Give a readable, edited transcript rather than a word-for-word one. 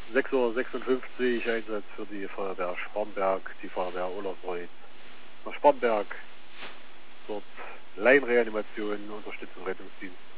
6:56 Uhr, Einsatz für die Feuerwehr Sparrenberg, die Feuerwehr Olafsreuth nach Sparrenberg. Dort Laienreanimation, Unterstützung Rettungsdienst.